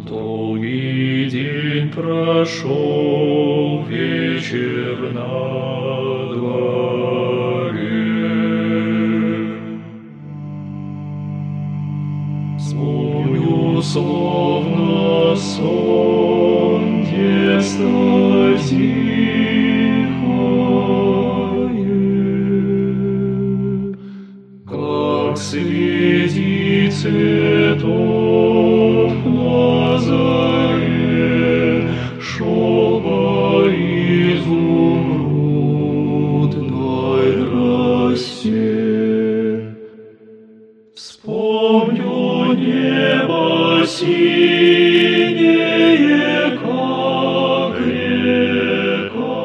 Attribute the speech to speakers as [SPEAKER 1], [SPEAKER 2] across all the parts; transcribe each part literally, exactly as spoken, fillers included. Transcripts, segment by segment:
[SPEAKER 1] Долгий день прошел, вечер на дворе. Вспомню, словно сон, детство тихое, как среди цветов на заре шел по изумрудной росе. Вспомню небо синее, как река,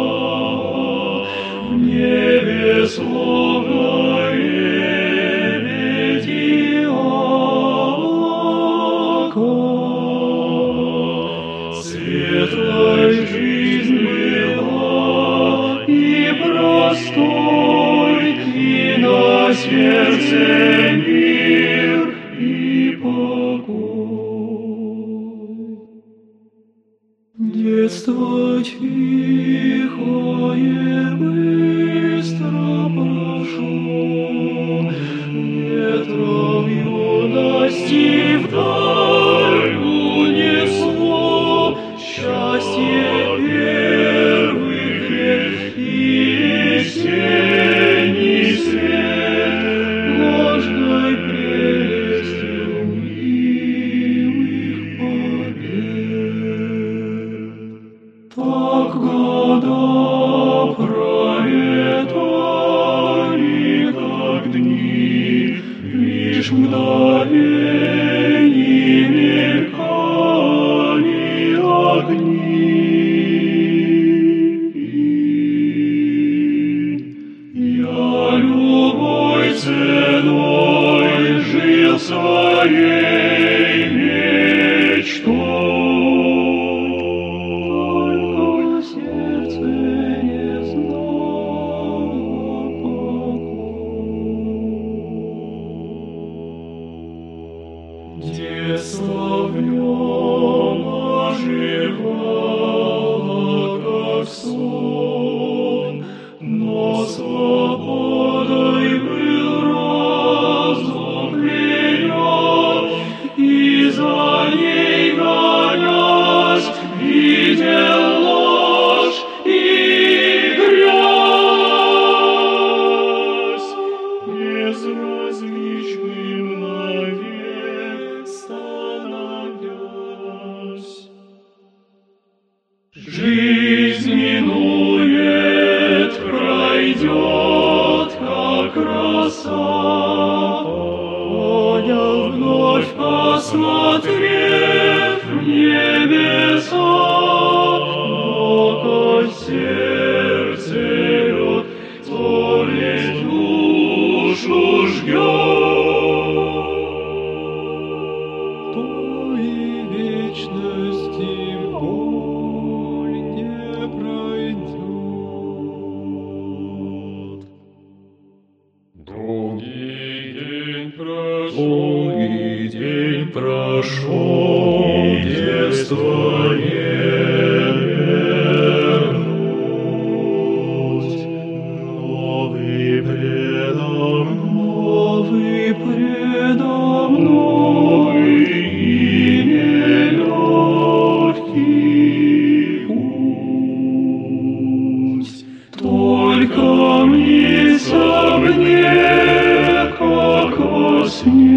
[SPEAKER 1] в небе словно лебеди облака. Светлой жизнь была и простой, и на сердце мир и покой. Детство тихое быстро прошло, ветром юности вдаль унесло счастье первых лет и весенний свет ложной прелестью милых побед. Так года пролетали, как дни, лишь мгновений мелькали огни. Я любой ценой жил своей мечтой, только сердце не знало покоя. Детство в нем оживало, как сон, но свободой был разум пленен, и за ней гонясь видел ложь и грязь, безразличным навек становясь. Жизнь минует, пройдет, как роса, понял вновь, посмотрев в небеса, но как сердце лед, то ведь душу ждет, то и вечности боль не пройдет. Долгий день прошел, долгий день прошел, детство не вернуть. Новый предо мной, предо мной, и нелегкий путь. Только мнится мне, как во сне,